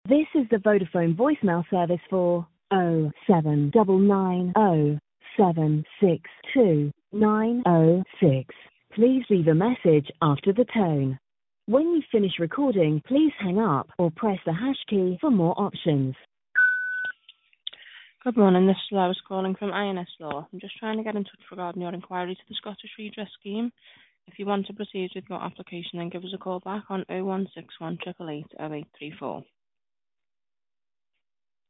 This is the Vodafone voicemail service for 07997629006. Please leave a message after the tone. When you finish recording, please hang up or press the hash key for more options. Good morning, this is Lois calling from INS Law. I'm just trying to get in touch regarding your inquiry to the Scottish Redress Scheme. If you want to proceed with your application, then give us a call back on 0161 888 0834.